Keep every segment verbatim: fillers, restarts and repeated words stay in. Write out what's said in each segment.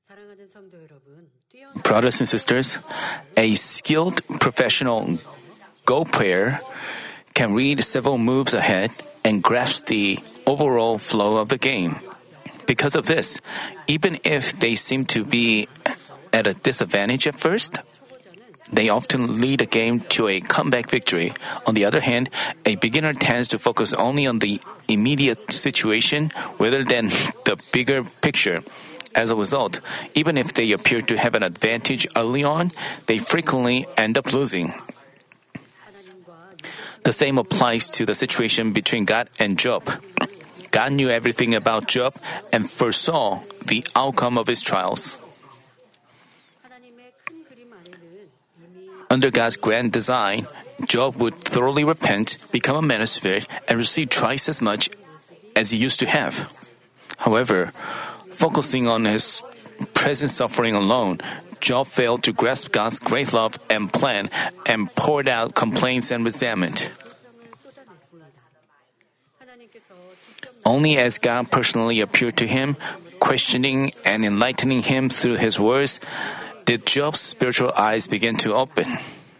Brothers and sisters, a skilled professional Go player can read several moves ahead and grasp the overall flow of the game. Because of this, even if they seem to be at a disadvantage at first, they often lead a game to a comeback victory. On the other hand, a beginner tends to focus only on the immediate situation rather than the bigger picture. As a result, even if they appear to have an advantage early on, they frequently end up losing. The same applies to the situation between God and Job. God knew everything about Job and foresaw the outcome of his trials. Under God's grand design, Job would thoroughly repent, become a man of spirit, and receive twice as much as he used to have. However, focusing on his present suffering alone, Job failed to grasp God's great love and plan and poured out complaints and resentment. Only as God personally appeared to him, questioning and enlightening him through his words, did Job's spiritual eyes begin to open.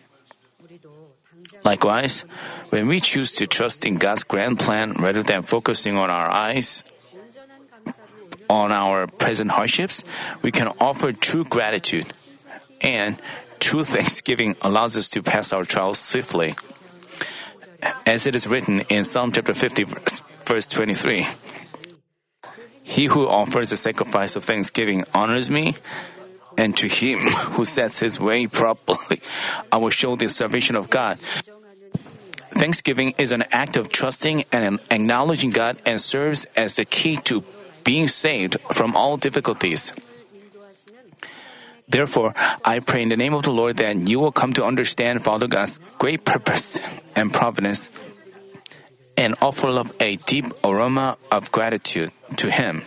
Likewise, when we choose to trust in God's grand plan rather than focusing on our eyes, on our present hardships, we can offer true gratitude, and true thanksgiving allows us to pass our trials swiftly. As it is written in Psalm chapter fifty, verse twenty-three, "He who offers a sacrifice of thanksgiving honors me, and to him who sets his way properly, I will show the salvation of God." Thanksgiving is an act of trusting and acknowledging God and serves as the key to being saved from all difficulties. Therefore, I pray in the name of the Lord that you will come to understand Father God's great purpose and providence and offer up a deep aroma of gratitude to Him.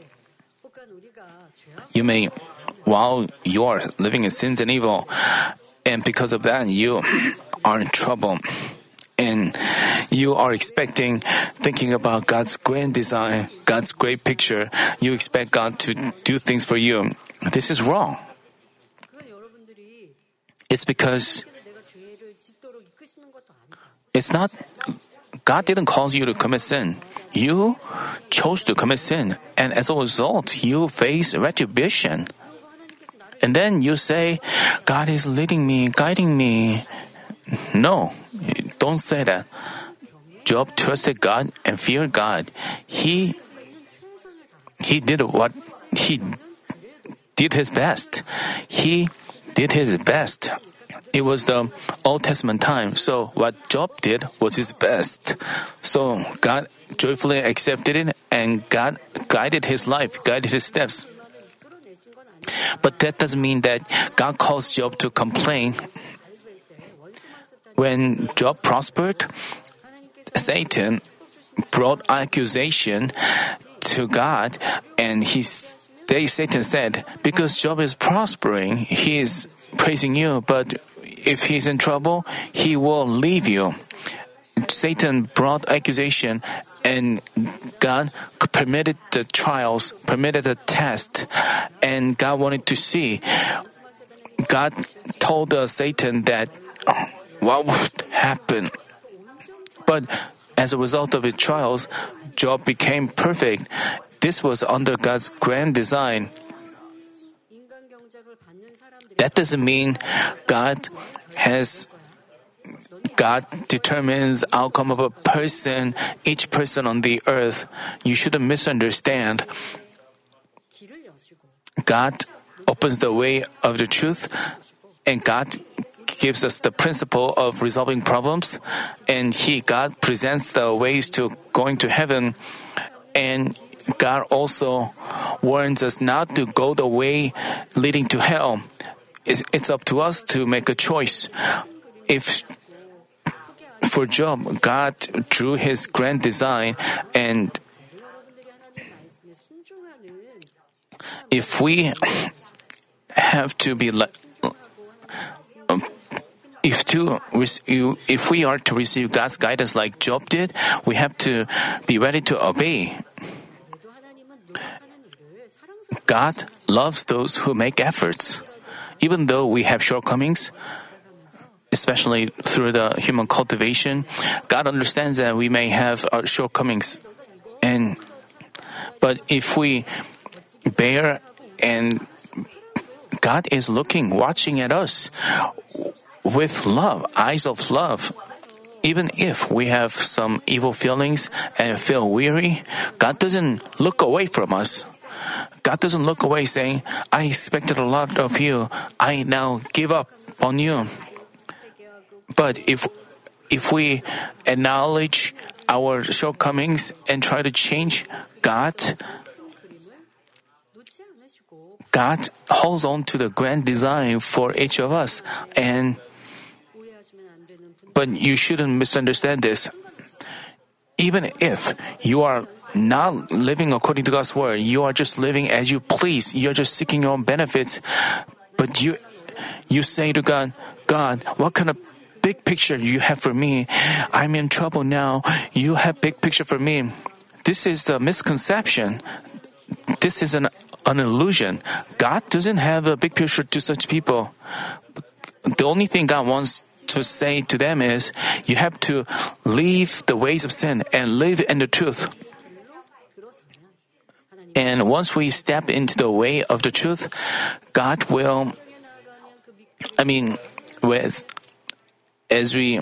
You may, while you are living in sins and evil, and because of that you are in trouble, and you are expecting, thinking about God's grand design, God's great picture, you expect God to do things for you. This is wrong. It's because it's not, God didn't cause you to commit sin. You chose to commit sin, and as a result, you face retribution. And then you say, God is leading me, guiding me. No, don't say that. Job trusted God and feared God. He he did what he did his best. He did his best. It was the Old Testament time, so what Job did was his best. So God joyfully accepted it, and God guided his life, guided his steps. But that doesn't mean that God caused Job to complain. When Job prospered, Satan brought accusation to God, and he, they, Satan said, because Job is prospering, he is praising you, but if he's in trouble, he will leave you. Satan brought accusation, and God permitted the trials, permitted the test, and God wanted to see. God told uh, Satan that what would happen. But as a result of his trials, Job became perfect. This was under God's grand design. That doesn't mean God has God determines outcome of a person, each person on the earth. You shouldn't misunderstand. God opens the way of the truth, and God gives us the principle of resolving problems, and He, God, presents the ways to going to heaven, and God also warns us not to go the way leading to hell. It's, it's up to us to make a choice. If for Job, God drew His grand design, and if we have to be like, if to if we are to receive God's guidance like Job did, we have to be ready to obey. God loves those who make efforts. Even though we have shortcomings, especially through the human cultivation, God understands that we may have our shortcomings. And but if we bear, and God is looking, watching at us with love, eyes of love. Even if we have some evil feelings and feel weary, God doesn't look away from us. God doesn't look away saying, I expected a lot of you. I now give up on you. But if if we acknowledge our shortcomings and try to change, God, God holds on to the grand design for each of us. And but you shouldn't misunderstand this. Even if you are not living according to God's word, you are just living as you please. You are just seeking your own benefits. But you you say to God, God, what kind of big picture you have for me? I'm in trouble now. You have big picture for me. This is a misconception. This is an, an illusion. God doesn't have a big picture to such people. The only thing God wants to say to them is, you have to leave the ways of sin and live in the truth. And once we step into the way of the truth, God will, I mean, with, as we,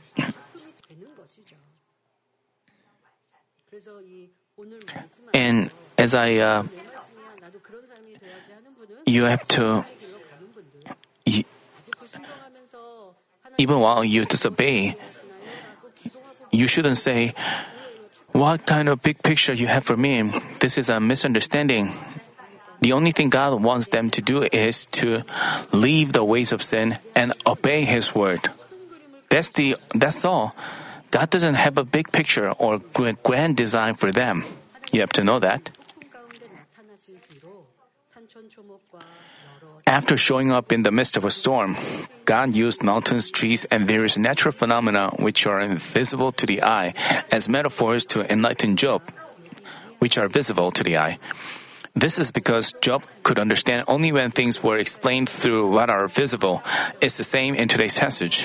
and as I, uh, you have to, you, even while you disobey, you shouldn't say, what kind of big picture you have for me? This is a misunderstanding. The only thing God wants them to do is to leave the ways of sin and obey His word. That's the, that's all. God doesn't have a big picture or grand design for them. You have to know that. After showing up in the midst of a storm, God used mountains, trees, and various natural phenomena which are invisible to the eye as metaphors to enlighten Job, which are visible to the eye. This is because Job could understand only when things were explained through what are visible. It's the same in today's passage.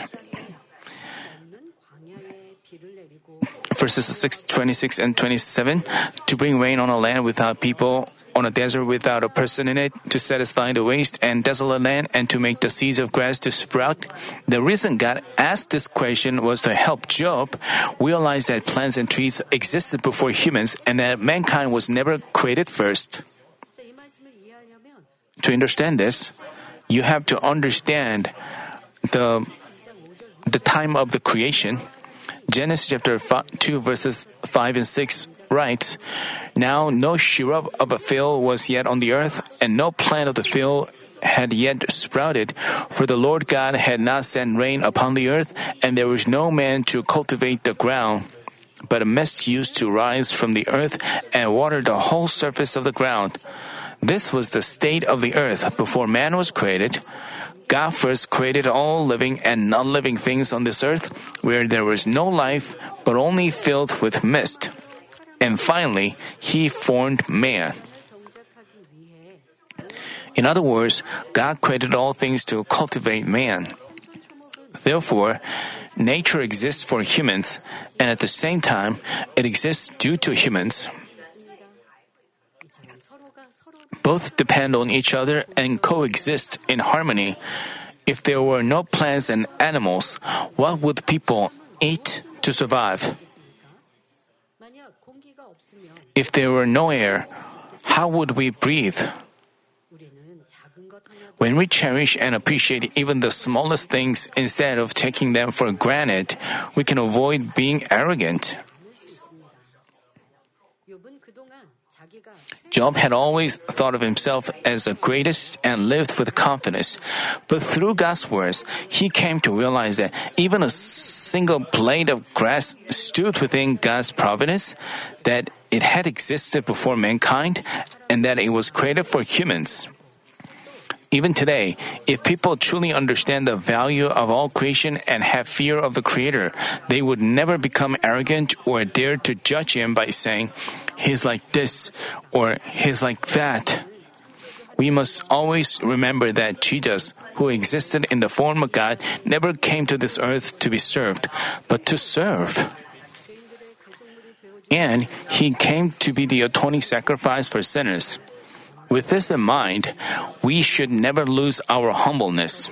Verses six, twenty-six and twenty-seven, to bring rain on a land without people, on a desert without a person in it, to satisfy the waste and desolate land, and to make the seeds of grass to sprout. The reason God asked this question was to help Job realize that plants and trees existed before humans and that mankind was never created first. To understand this, you have to understand the, the time of the creation. Genesis chapter two verses five and six writes, Now no shrub of a field was yet on the earth, and no plant of the field had yet sprouted, for the Lord God had not sent rain upon the earth, and there was no man to cultivate the ground. But a mist used to rise from the earth and water the whole surface of the ground. This was the state of the earth before man was created. God first created all living and non-living things on this earth, where there was no life, but only filled with mist. And finally, He formed man. In other words, God created all things to cultivate man. Therefore, nature exists for humans, and at the same time, it exists due to humans. Both depend on each other and coexist in harmony. If there were no plants and animals, what would people eat to survive? If there were no air, how would we breathe? When we cherish and appreciate even the smallest things instead of taking them for granted, we can avoid being arrogant. Job had always thought of himself as the greatest and lived with confidence. But through God's words, he came to realize that even a single blade of grass stood within God's providence, that it had existed before mankind, and that it was created for humans. Even today, if people truly understand the value of all creation and have fear of the Creator, they would never become arrogant or dare to judge Him by saying, He's like this or He's like that. we must always remember that Jesus, who existed in the form of God, never came to this earth to be served, but to serve. And He came to be the atoning sacrifice for sinners. With this in mind, we should never lose our humbleness.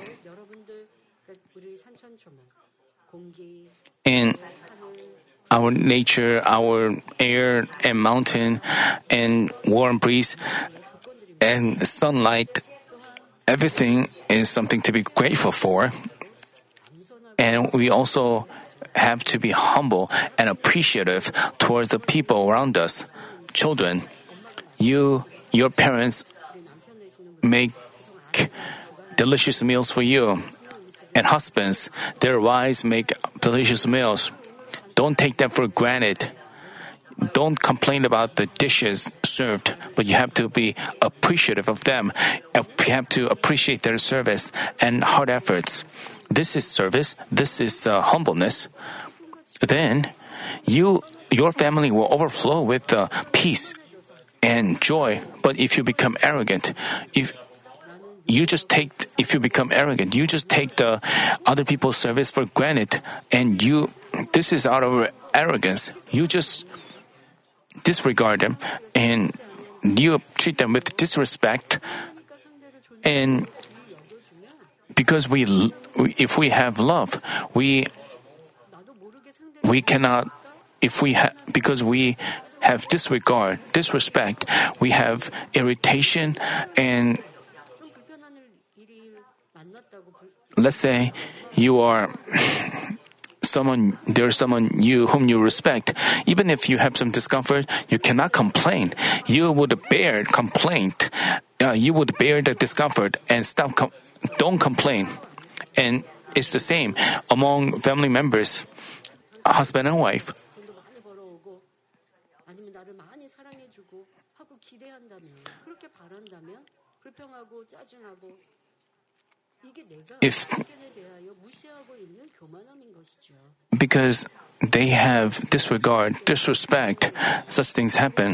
In our nature, our air and mountain and warm breeze and sunlight, everything is something to be grateful for. And we also have to be humble and appreciative towards the people around us. Children, you, your parents make delicious meals for you. And husbands, their wives make delicious meals. Don't take them for granted. Don't complain about the dishes served, but you have to be appreciative of them. You have to appreciate their service and hard efforts. This is service. This is uh, humbleness. Then, you, your family will overflow with uh, peace and joy. But if you become arrogant, if you just take, if you become arrogant, you just take the other people's service for granted, and you, this is out of arrogance. You just disregard them, and you treat them with disrespect. And because we, if we have love, we, we cannot, if we have, because we have disregard, disrespect, we have irritation. And let's say you are someone, there's someone you whom you respect. Even if you have some discomfort, you cannot complain. You would bear complaint. Uh, you would bear the discomfort and stop. Com- don't complain. And it's the same among family members, husband and wife. If because they have disregard, disrespect, such things happen.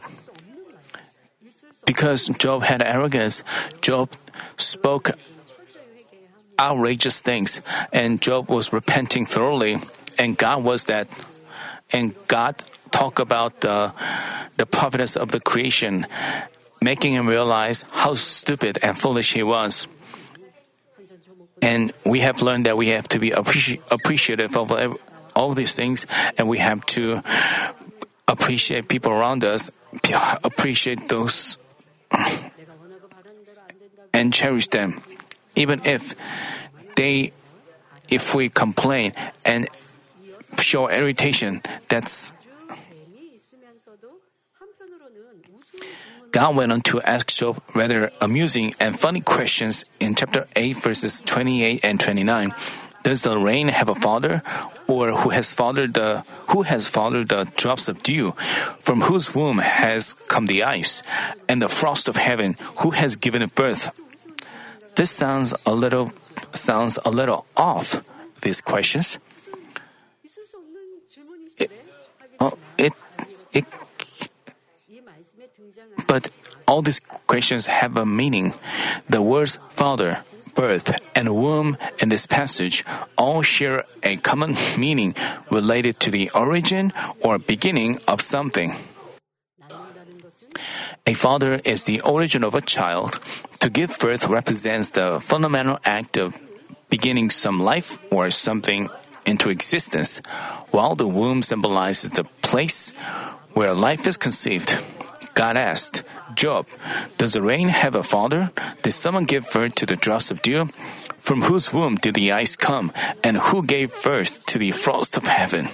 Because Job had arrogance, Job spoke outrageous things, and Job was repenting thoroughly, and God was that, and God talked about the the providence of the creation, making him realize how stupid and foolish he was. And we have learned that we have to be appreci- appreciative of all these things, and we have to appreciate people around us, appreciate those, and cherish them. Even if they, if we complain and show irritation, that's God went on to ask Job rather amusing and funny questions in chapter eight, verses twenty-eight and twenty-nine. Does the rain have a father, or who has fathered the who has fathered the drops of dew, from whose womb has come the ice, and the frost of heaven, who has given it birth? This sounds a little sounds a little off. These questions. It, oh, it it. But all these questions have a meaning. The words father, birth, and womb in this passage all share a common meaning related to the origin or beginning of something. A father is the origin of a child. To give birth represents the fundamental act of beginning some life or something into existence, while the womb symbolizes the place where life is conceived. God asked Job, does the rain have a father? Did someone give birth to the drops of dew? From whose womb did the ice come? And who gave birth to the frost of heaven?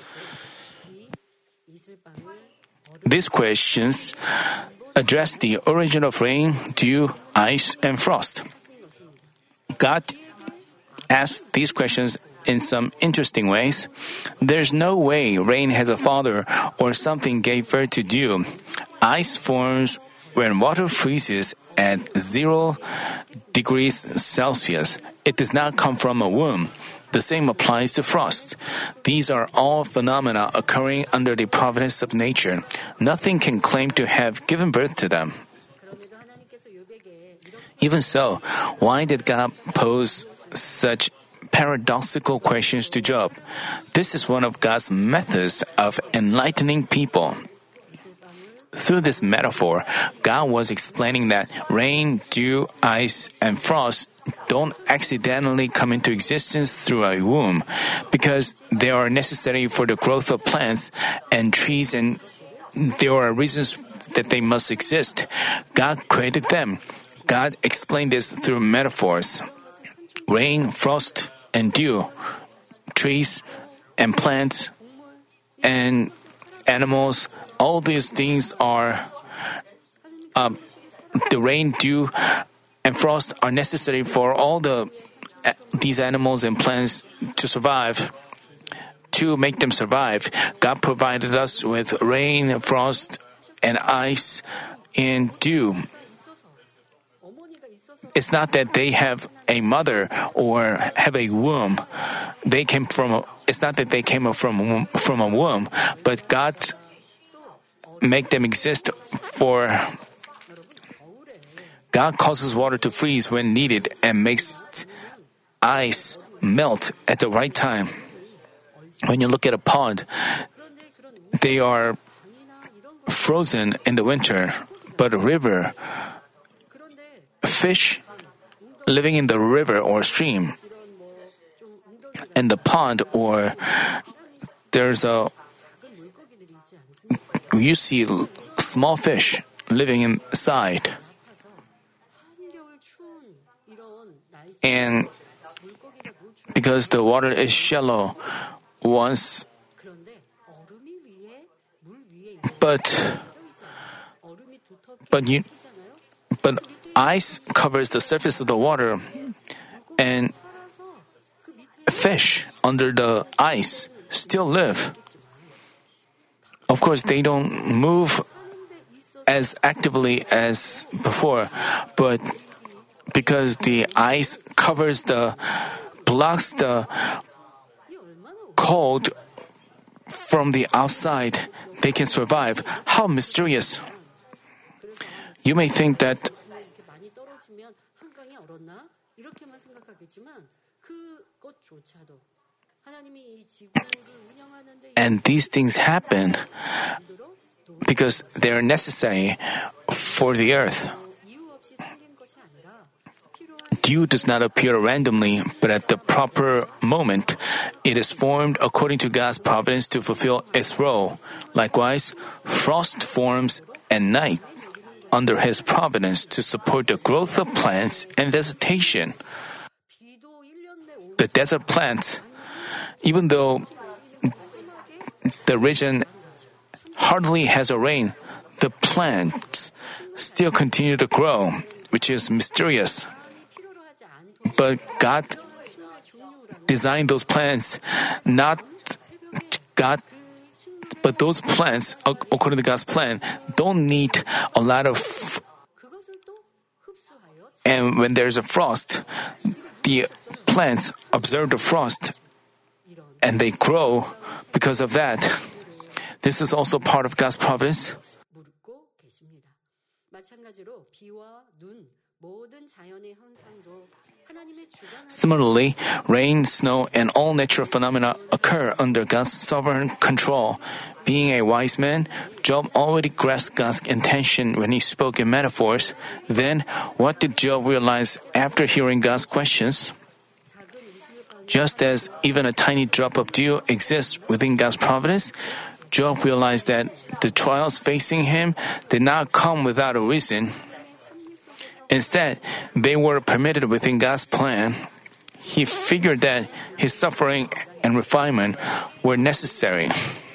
These questions address the origin of rain, dew, ice, and frost. God asked these questions in some interesting ways. There's no way rain has a father or something gave birth to dew. Ice forms when water freezes at zero degrees Celsius. It does not come from a womb. The same applies to frost. These are all phenomena occurring under the providence of nature. Nothing can claim to have given birth to them. Even so, why did God pose such paradoxical questions to Job? This is one of God's methods of enlightening people. Through this metaphor, God was explaining that rain, dew, ice, and frost don't accidentally come into existence through a womb, because they are necessary for the growth of plants and trees, and there are reasons that they must exist. God created them. God explained this through metaphors. Rain, frost, and dew, trees, and plants, and animals, all these things are, uh, the rain, dew, and frost are necessary for all the uh, these animals and plants to survive. To make them survive, God provided us with rain, frost, and ice, and dew. It's not that they have a mother or have a womb. They came from. A, it's not that they came from from a womb, but God make them exist for. God causes water to freeze when needed and makes ice melt at the right time. When you look at a pond, they are frozen in the winter, but a river, fish living in the river or stream, in the pond, or there's a, you see small fish living inside. And because the water is shallow, once, but, but you, but ice covers the surface of the water, and fish under the ice still live. Of course, they don't move as actively as before, but because the ice covers the, blocks the cold from the outside, they can survive. How mysterious! You may think that and these things happen because they are necessary for the earth. Dew does not appear randomly, but at the proper moment, it is formed according to God's providence to fulfill its role. Likewise, frost forms at night under His providence to support the growth of plants and vegetation. The desert plants, even though the region hardly has a rain, the plants still continue to grow, which is mysterious. But God designed those plants, not God, but those plants, according to God's plan, don't need a lot of. And when there's a frost, the plants observe the frost and they grow because of that. This is also part of God's providence. Similarly, rain, snow, and all natural phenomena occur under God's sovereign control. Being a wise man, Job already grasped God's intention when he spoke in metaphors. Then, what did Job realize after hearing God's questions? Just as even a tiny drop of dew exists within God's providence, Job realized that the trials facing him did not come without a reason. Instead, they were permitted within God's plan. He figured that his suffering and refinement were necessary.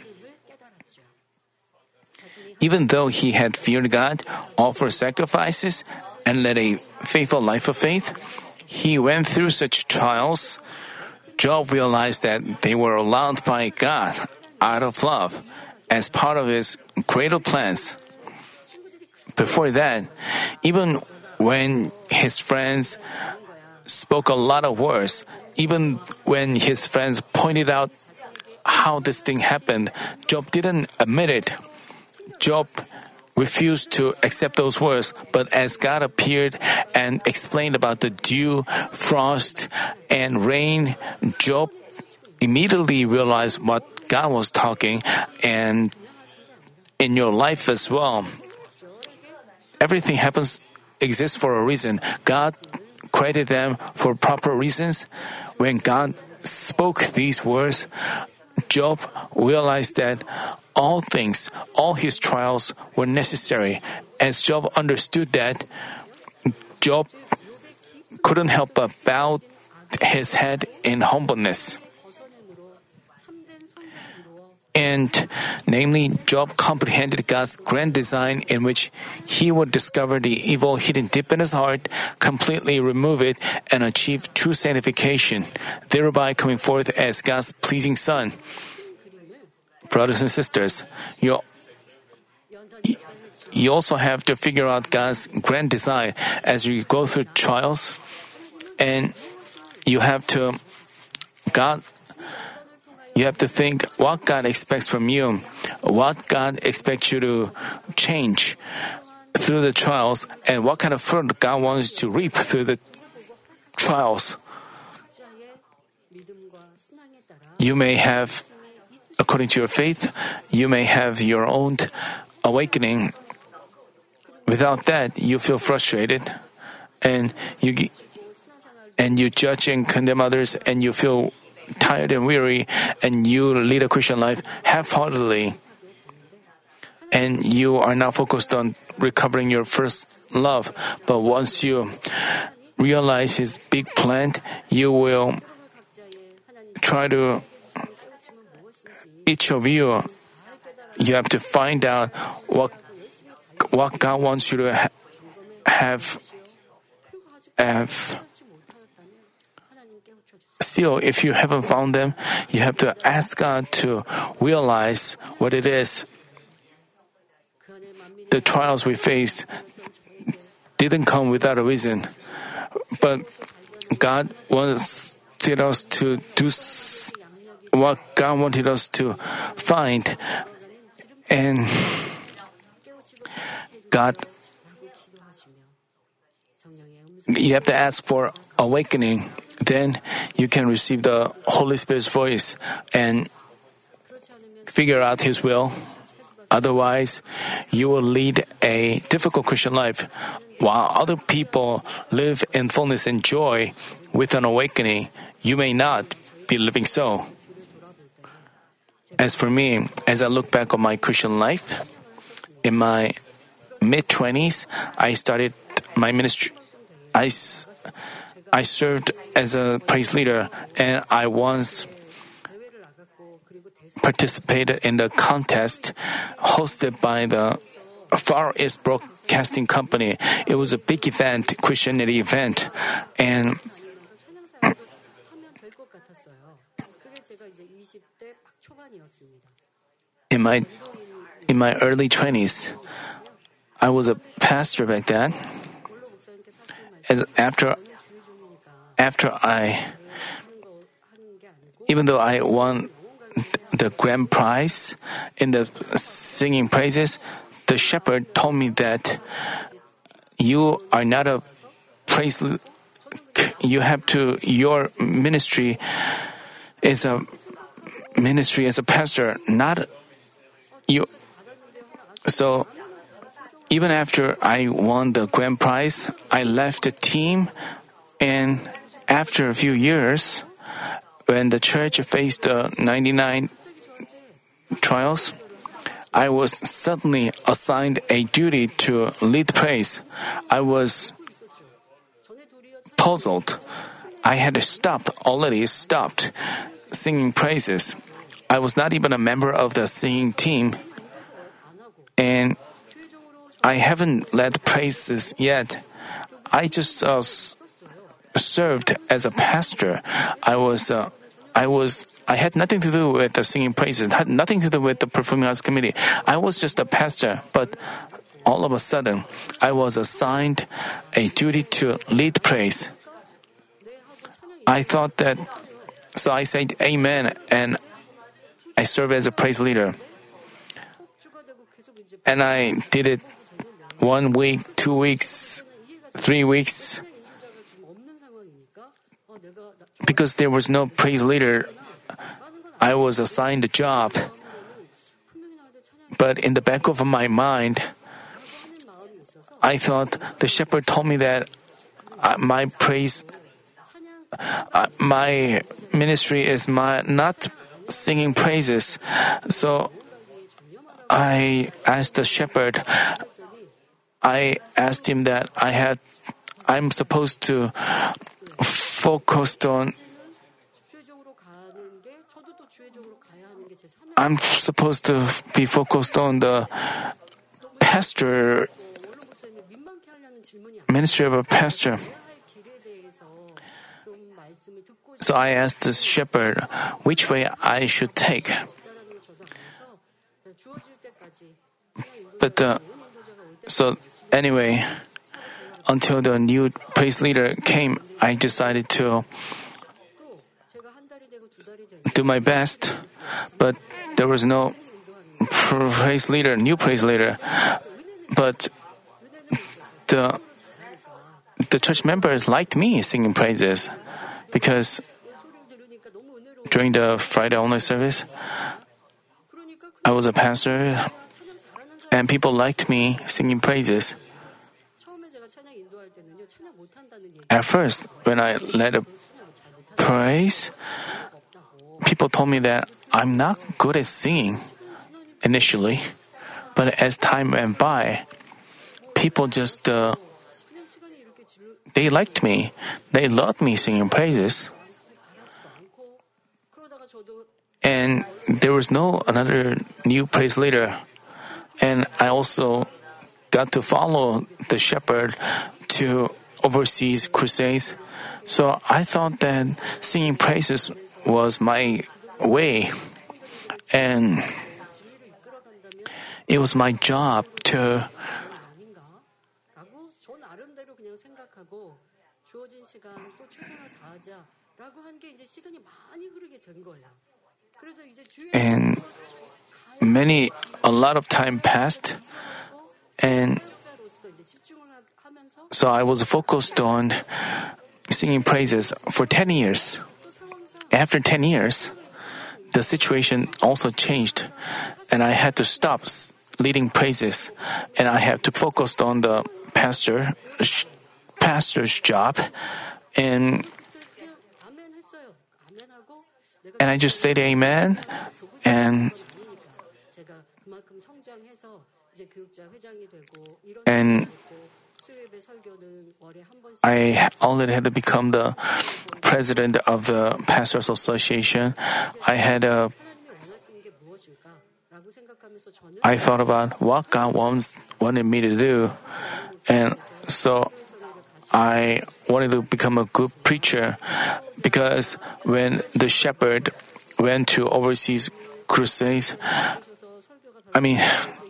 Even though he had feared God, offered sacrifices, and led a faithful life of faith, he went through such trials. Job realized that they were allowed by God out of love as part of His greater plans. Before that, even when his friends spoke a lot of words, even when his friends pointed out how this thing happened, Job didn't admit it. Job refused to accept those words, but as God appeared and explained about the dew, frost, and rain, Job immediately realized what God was talking, and in your life as well. Everything happens, exists for a reason. God created them for proper reasons. When God spoke these words, Job realized that all things, all his trials were necessary. As Job understood that, Job couldn't help but bow his head in humbleness. And namely, Job comprehended God's grand design in which he would discover the evil hidden deep in his heart, completely remove it, and achieve true sanctification, thereby coming forth as God's pleasing Son. Brothers and sisters, you, you also have to figure out God's grand design as you go through trials, and you have to God You have to think what God expects from you, what God expects you to change through the trials, and what kind of fruit God wants to reap through the trials. You may have, according to your faith, you may have your own awakening. Without that, you feel frustrated, and you and you judge and condemn others, and you feel tired and weary, and you lead a Christian life half-heartedly, and you are not focused on recovering your first love. But once you realize His big plan, you will try to, each of you, you have to find out what what God wants you to ha- have have. Still, if you haven't found them, you have to ask God to realize what it is. The trials we faced didn't come without a reason, but God wanted us to do what God wanted us to find, and God, you have to ask for awakening. Then you can receive the Holy Spirit's voice and figure out His will. Otherwise, you will lead a difficult Christian life, while other people live in fullness and joy with an awakening. You may not be living so. As for me, as I look back on my Christian life, in my mid-twenties, I started my ministry. I I served as a praise leader, and I once participated in the contest hosted by the Far East Broadcasting Company. It was a big event, Christianity event, and in my in my early twenties, I was a pastor back then. As after After I, even though I won the grand prize in the singing praises, the shepherd told me that you are not a praise. You have to. Your ministry is a ministry as a pastor, not you. So even after I won the grand prize, I left the team, and after a few years, when the church faced the ninety-nine trials, I was suddenly assigned a duty to lead praise. I was puzzled. I had stopped, already stopped singing praises. I was not even a member of the singing team, and I haven't led praises yet. I just uh, served as a pastor. I was, uh, I was, I had nothing to do with the singing praises. Had nothing to do with the performing arts committee. I was just a pastor, but all of a sudden, I was assigned a duty to lead praise. I thought that, so I said Amen, and I serve as a praise leader. And I did it one week, two weeks, three weeks. Because there was no praise leader, I was assigned a job. But in the back of my mind, I thought the shepherd told me that uh, my praise, uh, my ministry is my not singing praises. So I asked the shepherd, I asked him that I had, I'm supposed to focus on, I'm supposed to be focused on the pastor, ministry of a pastor. So I asked the shepherd which way I should take. But uh, so anyway, until the new praise leader came, I decided to do my best. But there was no praise leader, new praise leader. But the the church members liked me singing praises because during the Friday only service, I was a pastor and people liked me singing praises. At first, when I led a praise, people told me that I'm not good at singing initially. But as time went by, people just, uh, they liked me. They loved me singing praises. And there was no another new praise leader. And I also got to follow the shepherd to overseas crusades. So I thought that singing praises was my way. And it was my job to and many, a lot of time passed, and so I was focused on singing praises for ten years. After ten years, the situation also changed, and I had to stop leading praises, and I had to focus on the pastor, pastor's job, and and I just said amen, and and I already had to become the president of the Pastors Association. I had a I thought about what God wants, wanted me to do, and so I wanted to become a good preacher because when the shepherd went to overseas crusades, I mean,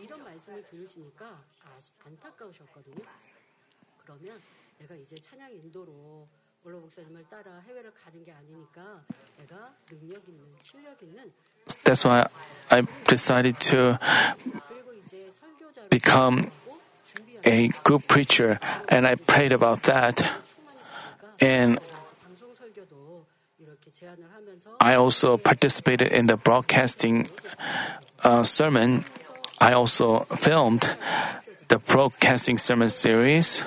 that's why I decided to become a good preacher, and I prayed about that. And I also participated in the broadcasting uh, sermon. I also filmed the broadcasting sermon series.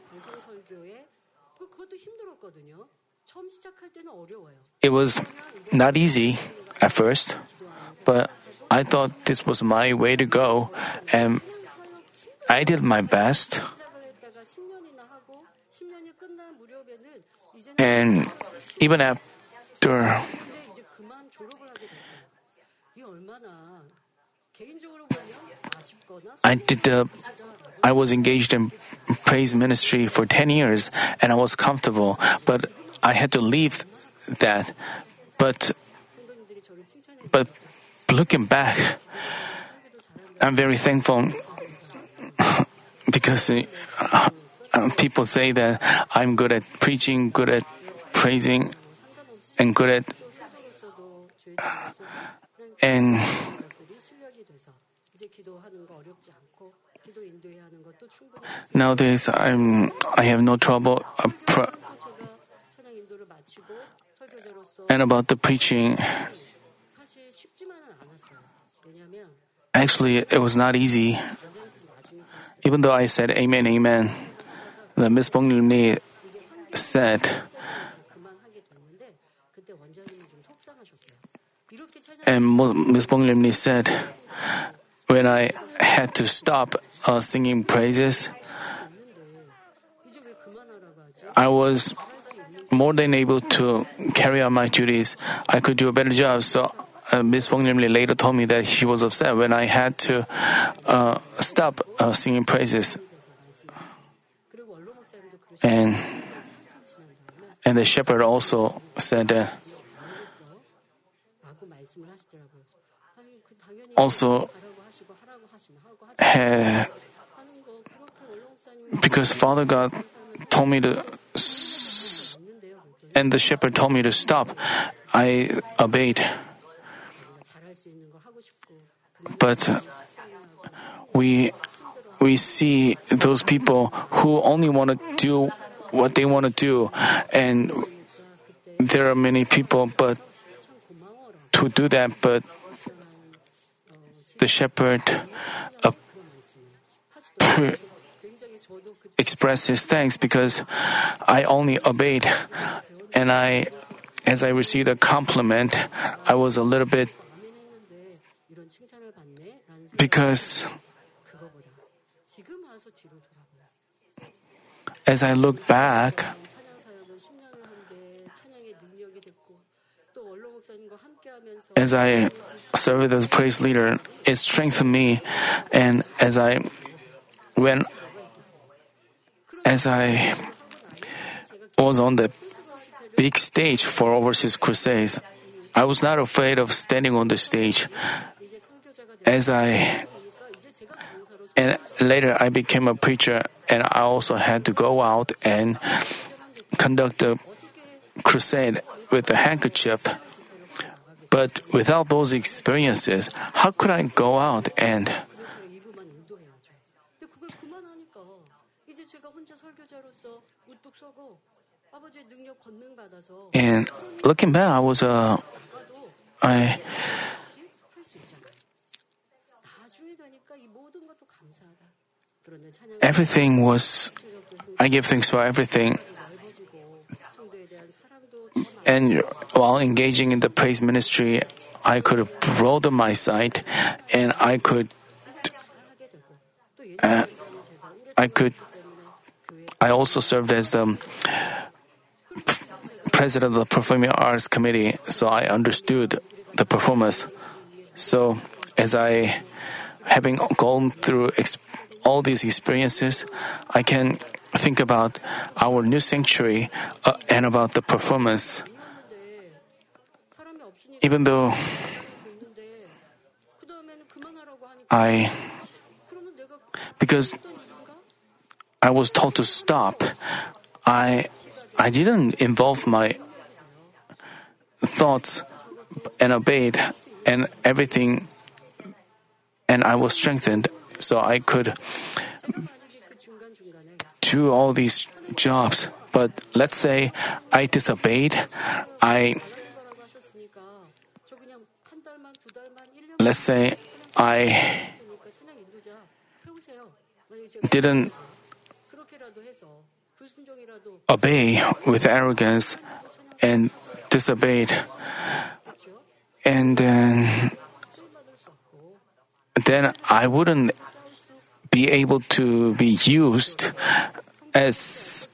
It was not easy at first, but I thought this was my way to go, and I did my best. And even after I did the, I was engaged in praise ministry for ten years, and I was comfortable, but I had to leave that. But, but looking back, I'm very thankful because uh, people say that I'm good at preaching, good at praising, and good at and Nowadays, I'm I have no trouble. Uh, pr- and about the preaching, actually, it was not easy. Even though I said Amen, Amen, the Miss Bong Lee said, and Miss Bong Lim Lee said, when I had to stop uh, singing praises, I was more than able to carry out my duties. I could do a better job. So uh, Miss Bong Lim Lee later told me that she was upset when I had to uh, stop uh, singing praises. And and the shepherd also said that. Also, uh, because Father God told me to, s- and the shepherd told me to stop, I obeyed. But we we see those people who only want to do what they want to do, and there are many people, but to do that, but the shepherd uh, pr- expressed his thanks because I only obeyed, and I, as I received a compliment, I was a little bit because as I look back, as I served as praise leader, it strengthened me, and as I when as I was on the big stage for overseas crusades, I was not afraid of standing on the stage. As I and later I became a preacher, and I also had to go out and conduct a crusade with a handkerchief. But without those experiences, how could I go out and and looking back, I was a I everything was I give thanks for everything. And while engaging in the praise ministry, I could broaden my sight, and I could, uh, I could, I also served as the president of the Performing Arts Committee, so I understood the performance. So, as I, having gone through ex- all these experiences, I can think about our new sanctuary uh, and about the performance. Even though I, because I was told to stop, I, I didn't involve my thoughts and obeyed and everything, and I was strengthened so I could do all these jobs. But let's say I disobeyed, I let's say I didn't obey with arrogance and disobeyed, and then then I wouldn't be able to be used as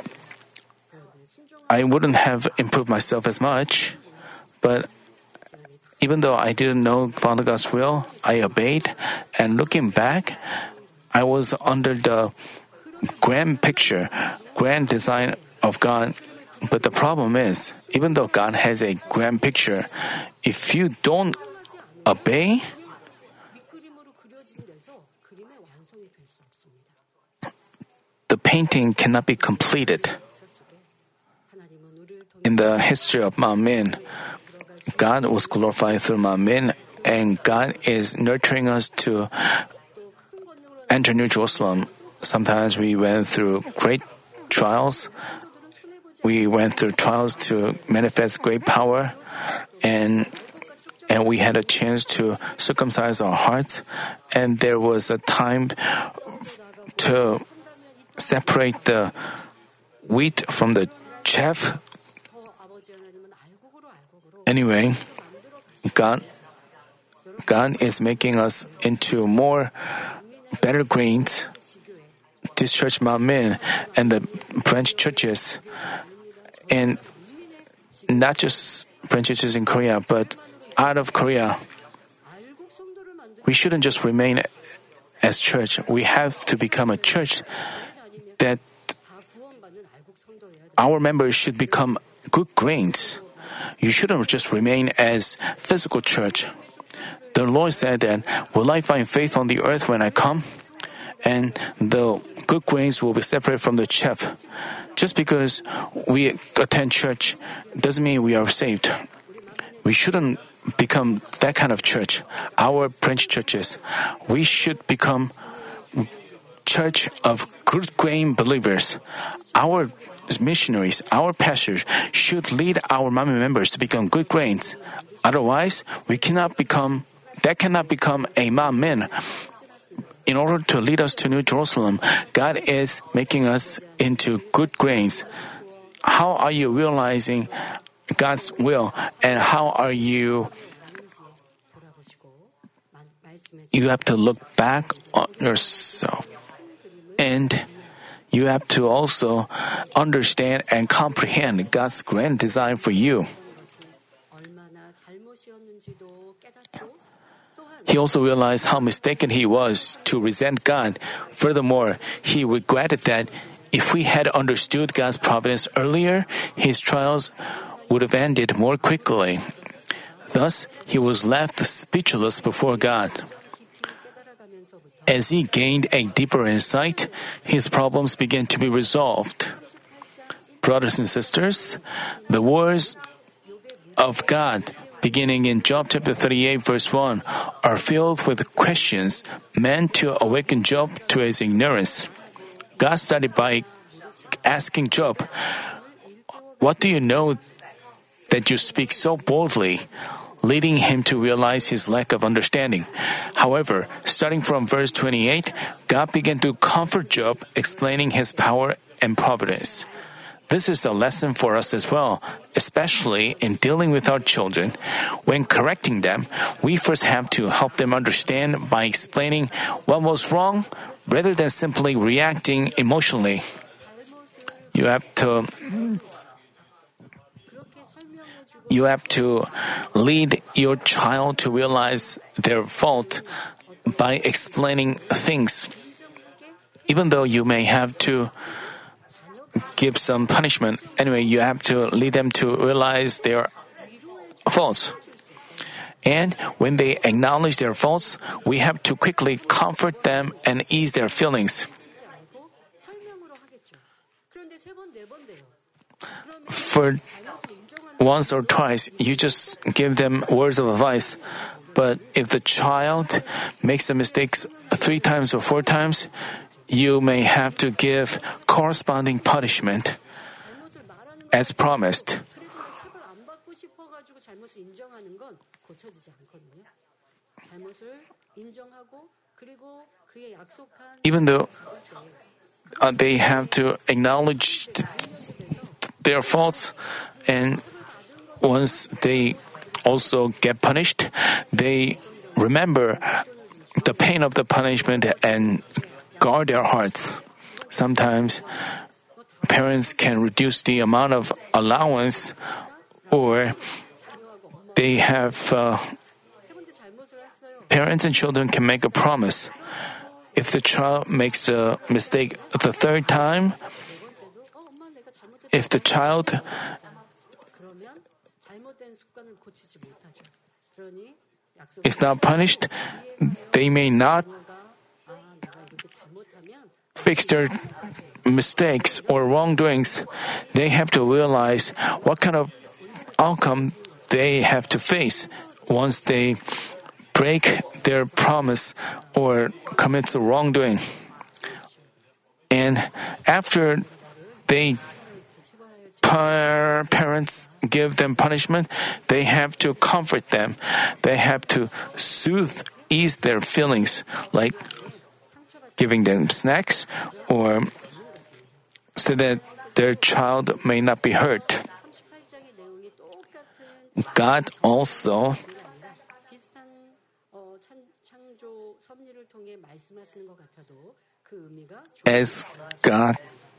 I wouldn't have improved myself as much. But even though I didn't know Father God's will, I obeyed, and looking back, I was under the grand picture, grand design of God. But the problem is, even though God has a grand picture, if you don't obey, the painting cannot be completed. In the history of Manmin, God was glorified through Manmin, and God is nurturing us to enter New Jerusalem, sometimes we went through great trials. We went through trials to manifest great power, and and we had a chance to circumcise our hearts, and there was a time to separate the wheat from the chaff. Anyway, God, God is making us into more better grains. This church Mount Min and the branch churches, and not just branch churches in Korea, but out of Korea, we shouldn't just remain as church. We have to become a church that our members should become good grains. You shouldn't just remain as physical church. The Lord said that, will I find faith on the earth when I come? And the good grains will be separate from the chaff. Just because we attend church doesn't mean we are saved. We shouldn't become that kind of church. Our branch churches, we should become church of good grain believers. Our missionaries, our pastors should lead our Manmin members to become good grains. Otherwise, we cannot become, that cannot become a Manmin. In order to lead us to New Jerusalem, God is making us into good grains. How are you realizing God's will, and how are you? You have to look back on yourself, and you have to also understand and comprehend God's grand design for you. He also realized how mistaken he was to resent God. Furthermore, he regretted that if we had understood God's providence earlier, his trials would have ended more quickly. Thus, he was left speechless before God. As he gained a deeper insight, his problems began to be resolved. Brothers and sisters, the words of God, beginning in Job chapter thirty-eight verse one, are filled with questions meant to awaken Job to his ignorance. God started by asking Job, "What do you know that you speak so boldly?" leading him to realize his lack of understanding. However, starting from verse twenty-eight, God began to comfort Job, explaining his power and providence. This is a lesson for us as well, especially in dealing with our children. When correcting them, we first have to help them understand by explaining what was wrong rather than simply reacting emotionally. You have to You have to lead your child to realize their fault by explaining things. Even though you may have to give some punishment, anyway, you have to lead them to realize their faults. And when they acknowledge their faults, we have to quickly comfort them and ease their feelings. For once or twice, you just give them words of advice. But if the child makes the mistakes three times or four times, you may have to give corresponding punishment as promised. Even though uh, they have to acknowledge th- their faults, and once they also get punished, they remember the pain of the punishment and guard their hearts. Sometimes parents can reduce the amount of allowance, or they have uh, parents and children can make a promise. If the child makes a mistake the third time, if the child is not punished, they may not fix their mistakes or wrongdoings. They have to realize what kind of outcome they have to face once they break their promise or commits a wrongdoing. And after they par- parents give them punishment, they have to comfort them. They have to soothe, ease their feelings, like giving them snacks or so that their child may not be hurt. God also as God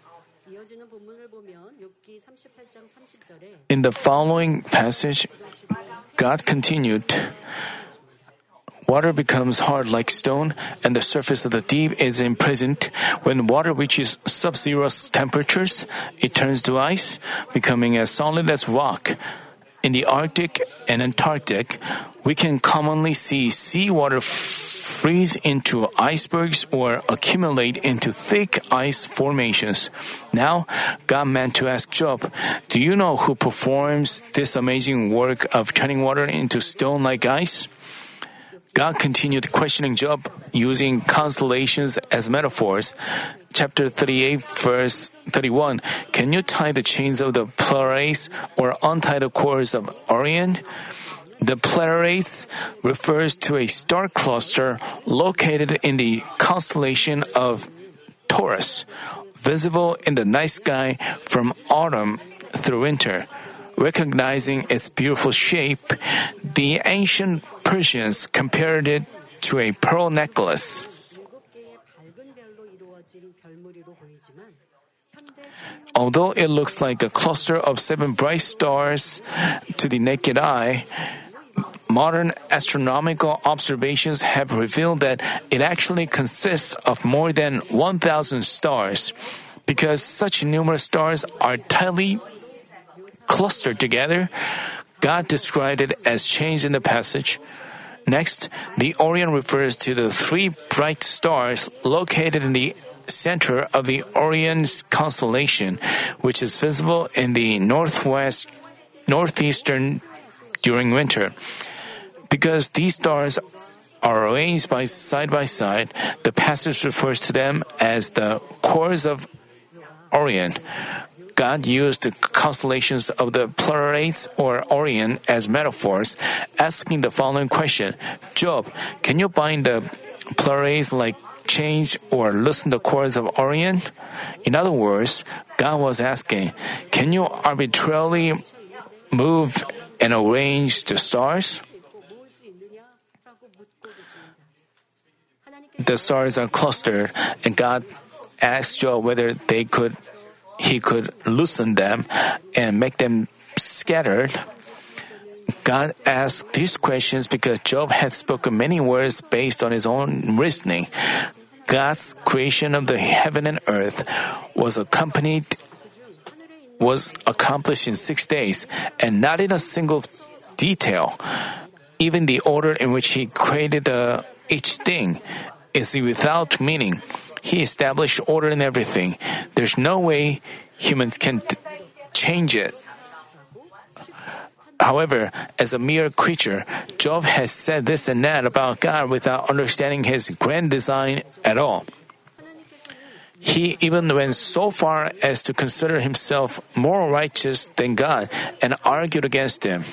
in the following passage, God continued, water becomes hard like stone, and the surface of the deep is imprisoned. When water reaches sub-zero temperatures, it turns to ice, becoming as solid as rock. In the Arctic and Antarctic, we can commonly see seawater freeze into icebergs or accumulate into thick ice formations. Now, God meant to ask Job, do you know who performs this amazing work of turning water into stone like ice? God continued questioning Job using constellations as metaphors. Chapter thirty-eight, verse thirty-one, can you tie the chains of the Pleiades or untie the cords of Orion? The Pleiades refers to a star cluster located in the constellation of Taurus, visible in the night sky from autumn through winter. Recognizing its beautiful shape, the ancient Persians compared it to a pearl necklace. Although it looks like a cluster of seven bright stars to the naked eye, modern astronomical observations have revealed that it actually consists of more than one thousand stars. Because such numerous stars are tightly clustered together, God described it as chains in the passage. Next, the Orion refers to the three bright stars located in the center of the Orion constellation, which is visible in the northwest, northeastern during winter. Because these stars are arranged by side by side, the passage refers to them as the cores of Orion. God used the constellations of the Pleiades or Orion as metaphors, asking the following question, Job, can you bind the Pleiades like chains or loosen the cords of Orion? In other words, God was asking, can you arbitrarily move and arrange the stars? The stars are clustered, and God asked Job whether they could he could loosen them and make them scattered. God asked these questions because Job had spoken many words based on his own reasoning. God's creation of the heaven and earth was accompanied was accomplished in six days, and not in a single detail. Even the order in which he created uh, each thing is without meaning. He established order in everything. There's no way humans can t- change it. However, as a mere creature, Job has said this and that about God without understanding his grand design at all. He even went so far as to consider himself more righteous than God and argued against him.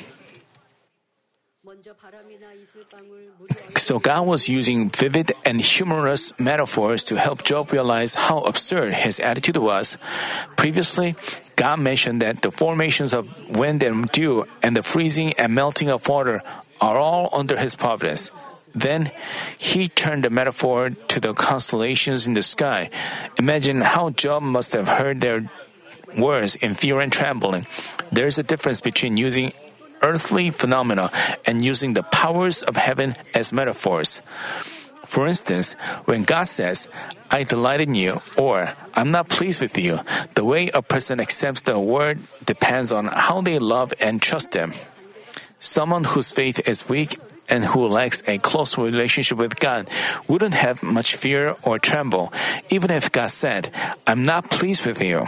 So God was using vivid and humorous metaphors to help Job realize how absurd his attitude was. Previously, God mentioned that the formations of wind and dew and the freezing and melting of water are all under his providence. Then, he turned the metaphor to the constellations in the sky. Imagine how Job must have heard their words in fear and trembling. There is a difference between using earthly phenomena and using the powers of heaven as metaphors. For instance, when God says, I delight in you, or I'm not pleased with you, the way a person accepts the word depends on how they love and trust Him. Someone whose faith is weak and who lacks a close relationship with God wouldn't have much fear or tremble, even if God said, I'm not pleased with you.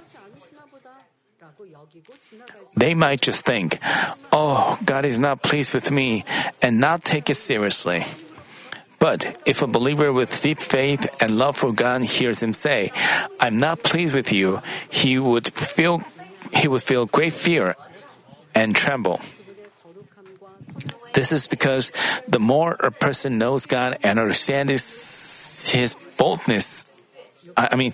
They might just think, oh, God is not pleased with me, and not take it seriously. But if a believer with deep faith and love for God hears him say, "I'm not pleased with you," he would feel he would feel great fear and tremble. This is because the more a person knows God and understands his, his boldness, I, I mean,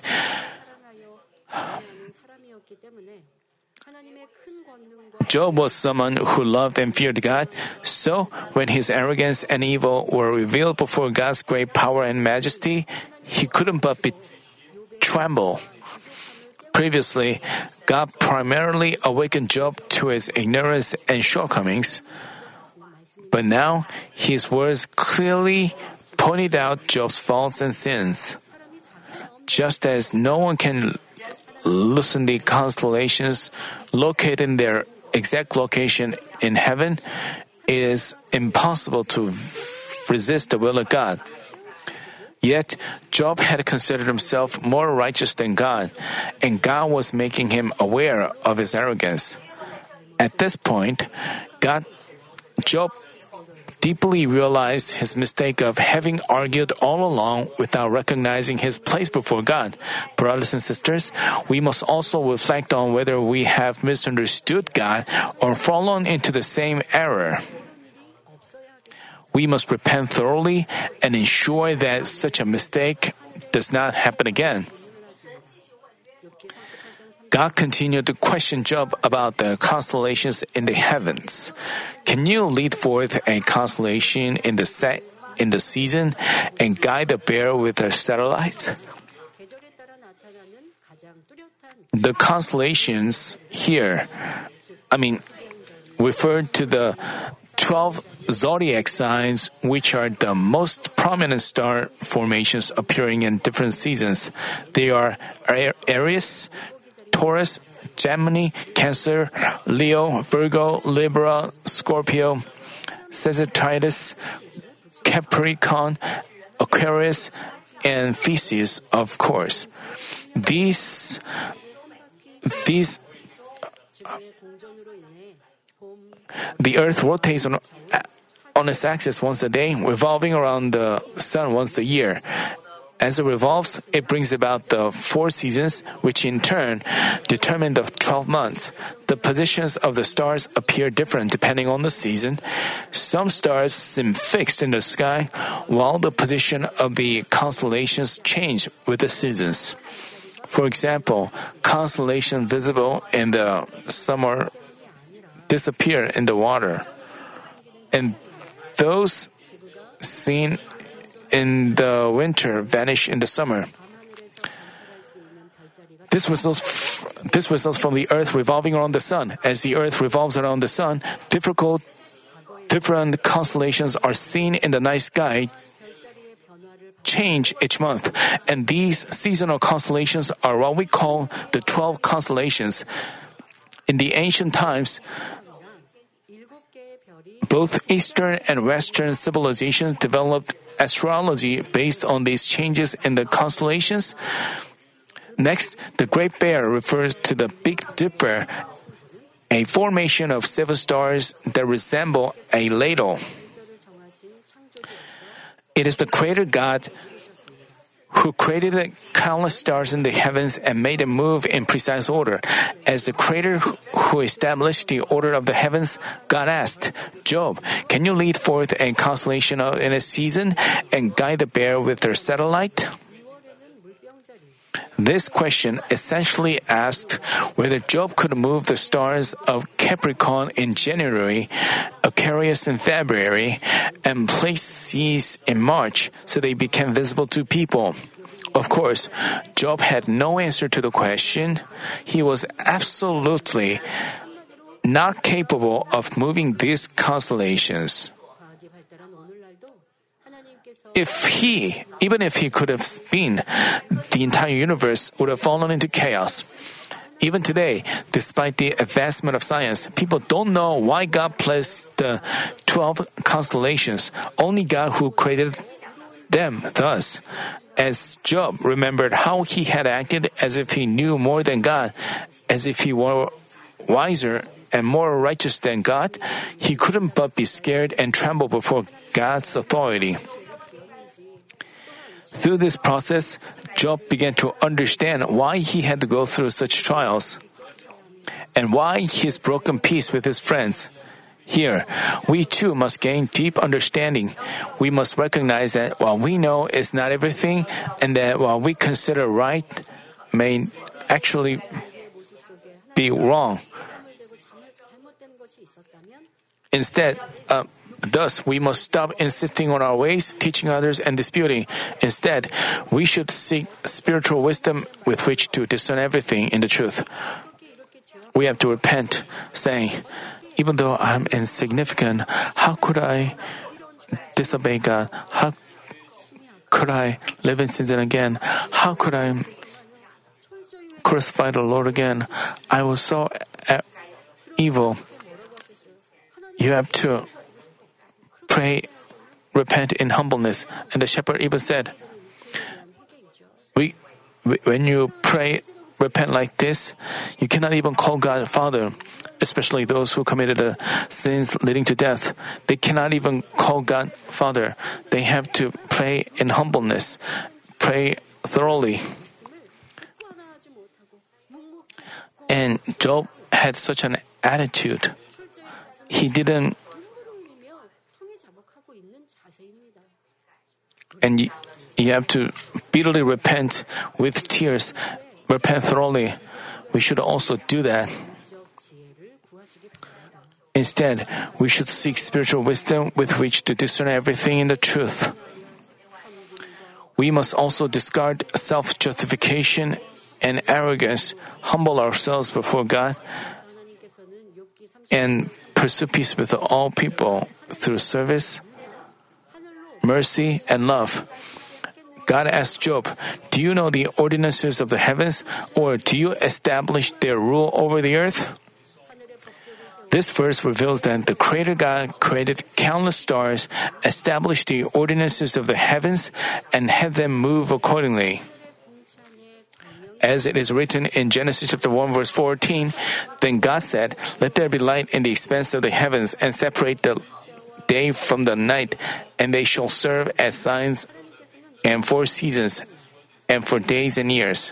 Job was someone who loved and feared God, so when his arrogance and evil were revealed before God's great power and majesty, he couldn't but be tremble. Previously, God primarily awakened Job to his ignorance and shortcomings, but now his words clearly pointed out Job's faults and sins. Just as no one can loosen the constellations located in their exact location in heaven, it is impossible to resist the will of God. Yet, Job had considered himself more righteous than God, and God was making him aware of his arrogance. At this point, God, Job deeply realized his mistake of having argued all along without recognizing his place before God. Brothers and sisters, we must also reflect on whether we have misunderstood God or fallen into the same error. We must repent thoroughly and ensure that such a mistake does not happen again. God continued to question Job about the constellations in the heavens. Can you lead forth a constellation in the se- in the season and guide the bear with a satellite? The constellations here, I mean, refer to the twelve zodiac signs, which are the most prominent star formations appearing in different seasons. They are Aries, Taurus, Gemini, Cancer, Leo, Virgo, Libra, Scorpio, Sagittarius, Capricorn, Aquarius, and Pisces, of course. These, these, the earth rotates on, on its axis once a day, revolving around the sun once a year. As it revolves, it brings about the four seasons, which in turn determine the twelve months. The positions of the stars appear different depending on the season. Some stars seem fixed in the sky, while the position of the constellations change with the seasons. For example, constellations visible in the summer disappear in the water, and those seen in the winter vanish in the summer. This results, f- this results from the earth revolving around the sun. As the earth revolves around the sun, difficult, different constellations are seen in the night sky change each month. And these seasonal constellations are what we call the twelve constellations. In the ancient times, both Eastern and Western civilizations developed astrology based on these changes in the constellations. Next, the Great Bear refers to the Big Dipper, a formation of seven stars that resemble a ladle. It is the Creator God who created countless stars in the heavens and made them move in precise order. As the Creator who established the order of the heavens, God asked Job, "Can you lead forth a constellation in a season and guide the bear with their satellite?" This question essentially asked whether Job could move the stars of Capricorn in January, Aquarius in February, and Pisces in March so they became visible to people. Of course, Job had no answer to the question. He was absolutely not capable of moving these constellations. If he, even if he could have been, the entire universe would have fallen into chaos. Even today, despite the advancement of science, people don't know why God placed the twelve constellations. Only God who created them thus. As Job remembered how he had acted as if he knew more than God, as if he were wiser and more righteous than God, he couldn't but be scared and tremble before God's authority. Through this process, Job began to understand why he had to go through such trials and why his broken peace with his friends. Here, we too must gain deep understanding. We must recognize that what we know is not everything, and that what we consider right may actually be wrong. Instead, uh, thus, we must stop insisting on our ways, teaching others, and disputing. Instead, we should seek spiritual wisdom with which to discern everything in the truth. We have to repent, saying, even though I'm insignificant, how could I disobey God? How could I live in sin again? How could I crucify the Lord again? I was so uh, evil. You have to pray, repent in humbleness. And the shepherd even said, we, when you pray, repent like this, you cannot even call God Father, especially those who committed uh, sins leading to death. They cannot even call God Father. They have to pray in humbleness, pray thoroughly. And Job had such an attitude. He didn't, and you, you have to bitterly repent with tears, repent thoroughly. We should also do that. Instead, we should seek spiritual wisdom with which to discern everything in the truth. We must also discard self-justification and arrogance, humble ourselves before God, and pursue peace with all people through service, mercy, and love. God asked Job, "Do you know the ordinances of the heavens, or do you establish their rule over the earth?" This verse reveals that the Creator God created countless stars, established the ordinances of the heavens, and had them move accordingly. As it is written in Genesis chapter one verse fourteen, then God said, "Let there be light in the expanse of the heavens, and separate the day from the night, and they shall serve as signs and for seasons, and for days and years."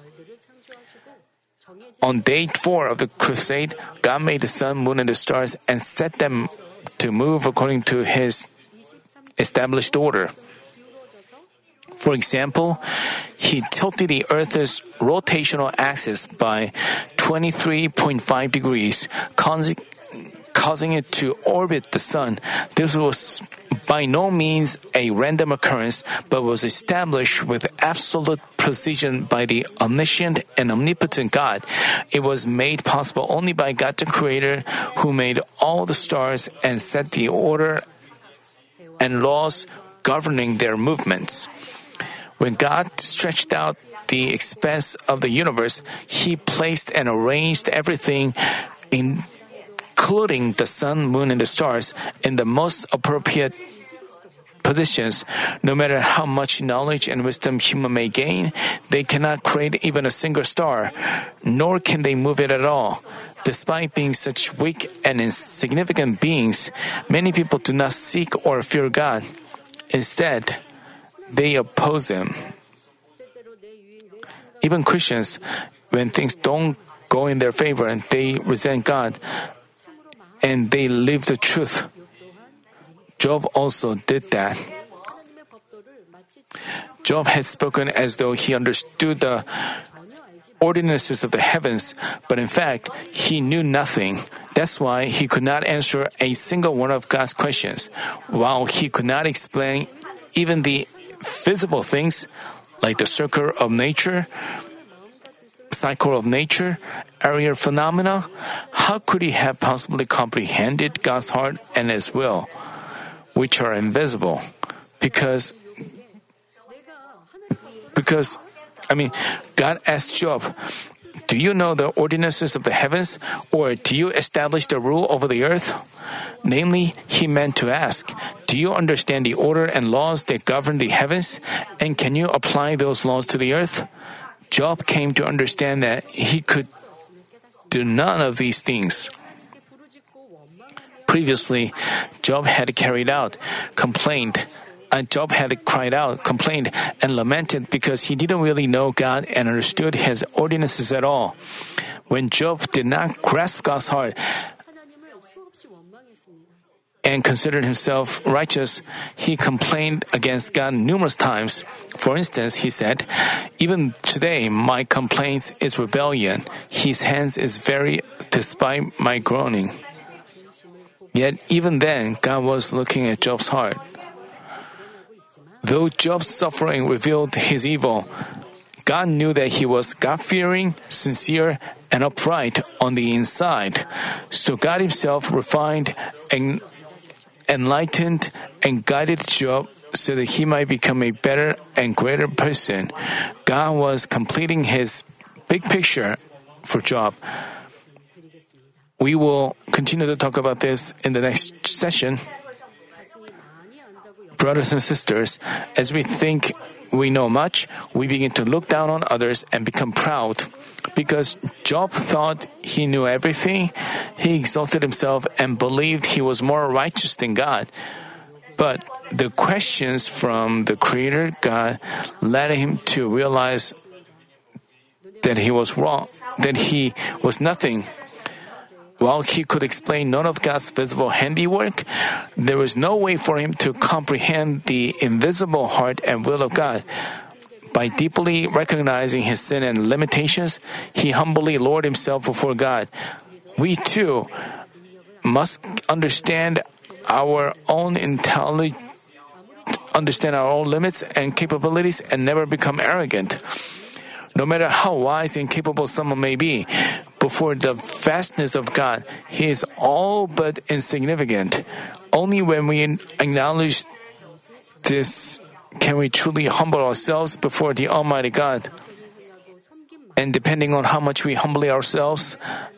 On day four of the crusade, God made the sun, moon, and the stars and set them to move according to His established order. For example, He tilted the Earth's rotational axis by twenty-three point five degrees, causing, causing it to orbit the sun. This was by no means a random occurrence, but was established with absolute precision by the omniscient and omnipotent God. It was made possible only by God the Creator, who made all the stars and set the order and laws governing their movements. When God stretched out the expanse of the universe, He placed and arranged everything, including the sun, moon, and the stars, in the most appropriate positions. No matter how much knowledge and wisdom human may gain, they cannot create even a single star, nor can they move it at all. Despite being such weak and insignificant beings, many people do not seek or fear God. Instead, they oppose Him. Even Christians, when things don't go in their favor, they resent God and they live the truth. Job also did that. Job had spoken as though he understood the ordinances of the heavens, but in fact, he knew nothing. That's why he could not answer a single one of God's questions. While he could not explain even the visible things, like the circle of nature, cycle of nature, aerial phenomena, how could he have possibly comprehended God's heart and His will, which are invisible? Because, because, I mean, God asked Job, "Do you know the ordinances of the heavens, or do you establish the rule over the earth?" Namely, he meant to ask, "Do you understand the order and laws that govern the heavens, and can you apply those laws to the earth?" Job came to understand that he could do none of these things. Previously, Job had carried out, complained, uh, Job had cried out, complained, and lamented because he didn't really know God and understood His ordinances at all. When Job did not grasp God's heart and considered himself righteous, he complained against God numerous times. For instance, he said, "Even today my complaint is rebellion. His hands is very despite my groaning." Yet even then, God was looking at Job's heart. Though Job's suffering revealed his evil, God knew that he was God-fearing, sincere, and upright on the inside. So God Himself refined and enlightened and guided Job so that he might become a better and greater person. God was completing His big picture for Job. We will continue to talk about this in the next session. Brothers and sisters, as we think we know much, we begin to look down on others and become proud. Because Job thought he knew everything, he exalted himself and believed he was more righteous than God. But the questions from the Creator God led him to realize that he was wrong, that he was nothing. While he could explain none of God's visible handiwork, there was no way for him to comprehend the invisible heart and will of God. By deeply recognizing his sin and limitations, he humbly lowered himself before God. We too must understand our own intelli- understand our own limits and capabilities and never become arrogant. No matter how wise and capable someone may be, before the vastness of God, he is all but insignificant. Only when we acknowledge this can we truly humble ourselves before the Almighty God. And depending on how much we humbly ourselves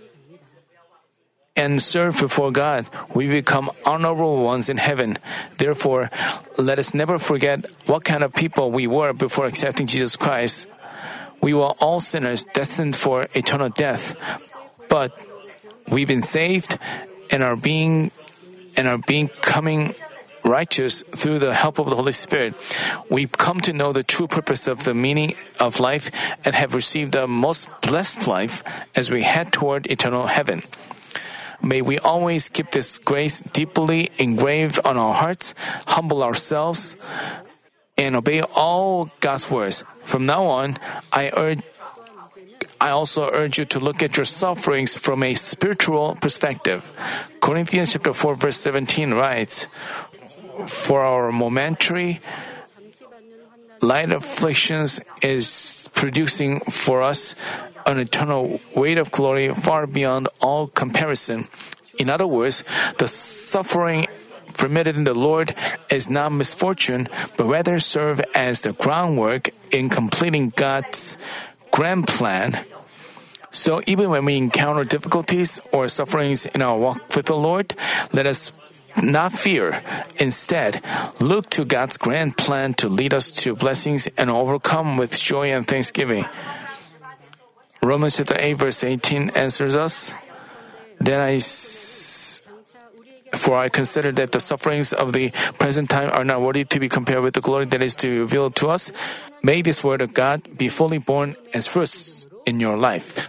and serve before God, we become honorable ones in heaven. Therefore, let us never forget what kind of people we were before accepting Jesus Christ. We were all sinners destined for eternal death, but we've been saved and are being and are becoming righteous through the help of the Holy Spirit. We've come to know the true purpose of the meaning of life and have received the most blessed life as we head toward eternal heaven. May we always keep this grace deeply engraved on our hearts, humble ourselves, and obey all God's words. From now on, I urge I also urge you to look at your sufferings from a spiritual perspective. Corinthians chapter four verse seventeen writes, "For our momentary light afflictions is producing for us an eternal weight of glory far beyond all comparison." In other words, the suffering permitted in the Lord is not misfortune, but rather serve as the groundwork in completing God's grand plan. So even when we encounter difficulties or sufferings in our walk with the Lord, let us not fear. Instead, look to God's grand plan to lead us to blessings and overcome with joy and thanksgiving. Romans chapter eight verse eighteen answers us, Then I s- For I consider that the sufferings of the present time are not worthy to be compared with the glory that is to be revealed to us. May this word of God be fully born as fruits in your life.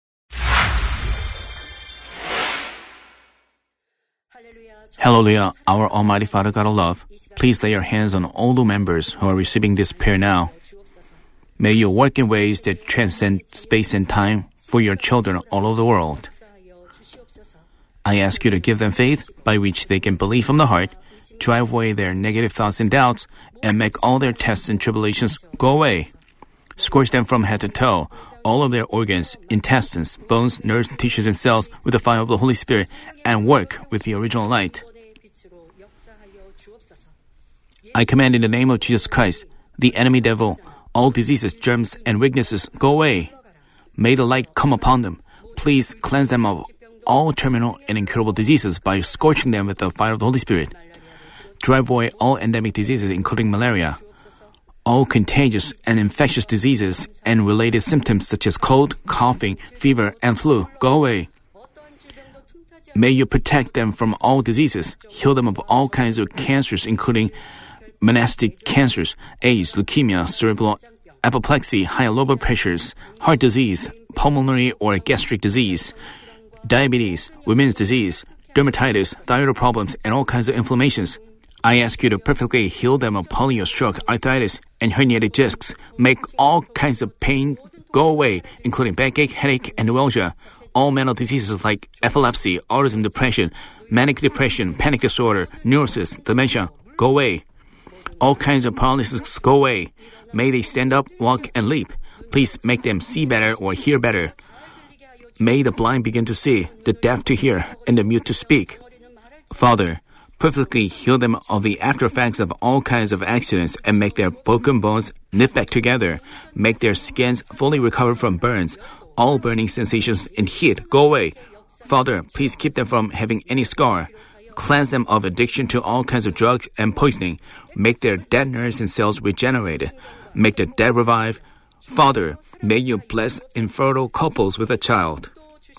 Hallelujah, our Almighty Father God of love, please lay your hands on all the members who are receiving this prayer now. May you work in ways that transcend space and time for your children all over the world. I ask you to give them faith by which they can believe from the heart, drive away their negative thoughts and doubts, and make all their tests and tribulations go away. Scorch them from head to toe, all of their organs, intestines, bones, nerves, tissues, and cells with the fire of the Holy Spirit, and work with the original light. I command in the name of Jesus Christ, the enemy devil, all diseases, germs, and weaknesses go away. May the light come upon them. Please cleanse them of all terminal and incurable diseases by scorching them with the fire of the Holy Spirit. Drive away all endemic diseases, including malaria. All contagious and infectious diseases and related symptoms such as cold, coughing, fever, and flu go away. May you protect them from all diseases, heal them of all kinds of cancers, including monastic cancers, AIDS, leukemia, cerebral apoplexy, high and low blood pressures, heart disease, pulmonary or gastric disease, diabetes, women's disease, dermatitis, thyroid problems, and all kinds of inflammations. I ask you to perfectly heal them of polio, stroke, arthritis, and herniated discs. Make all kinds of pain go away, including backache, headache, and neuralgia. All mental diseases like epilepsy, autism, depression, manic depression, panic disorder, neurosis, dementia, go away. All kinds of paralysis go away. May they stand up, walk, and leap. Please make them see better or hear better. May the blind begin to see, the deaf to hear, and the mute to speak. Father, perfectly heal them of the after effects of all kinds of accidents and make their broken bones knit back together. Make their skins fully recover from burns. All burning sensations and heat go away. Father, please keep them from having any scar. Cleanse them of addiction to all kinds of drugs and poisoning. Make their dead nerves and cells regenerated. Make the dead revive. Father, may you bless infertile couples with a child.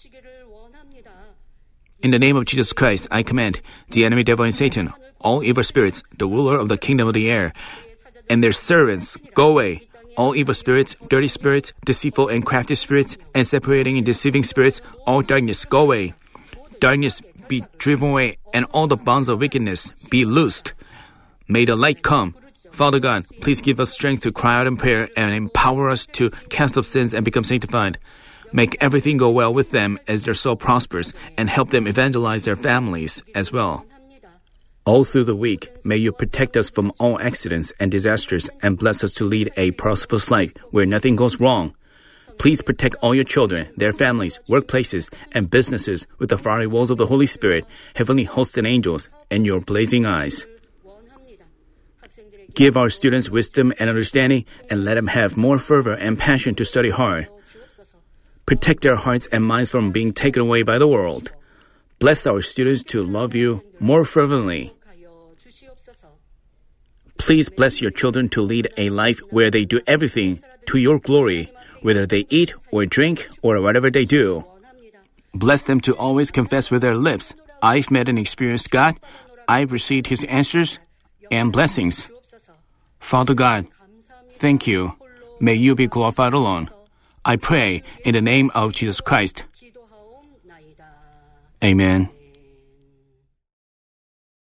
In the name of Jesus Christ, I command the enemy devil and Satan, all evil spirits, the ruler of the kingdom of the air, and their servants, go away. All evil spirits, dirty spirits, deceitful and crafty spirits, and separating and deceiving spirits, all darkness, go away. Darkness be driven away, and all the bonds of wickedness be loosed. May the light come. Father God, please give us strength to cry out in prayer and empower us to cast off sins and become sanctified. Make everything go well with them as their soul prospers, and help them evangelize their families as well. All through the week, may you protect us from all accidents and disasters and bless us to lead a prosperous life where nothing goes wrong. Please protect all your children, their families, workplaces, and businesses with the fiery walls of the Holy Spirit, heavenly hosts and angels, and your blazing eyes. Give our students wisdom and understanding, and let them have more fervor and passion to study hard. Protect their hearts and minds from being taken away by the world. Bless our students to love you more fervently. Please bless your children to lead a life where they do everything to your glory, whether they eat or drink or whatever they do. Bless them to always confess with their lips, I've met and experienced God, I've received His answers and blessings. Father God, thank you. May you be glorified alone. I pray in the name of Jesus Christ. Amen.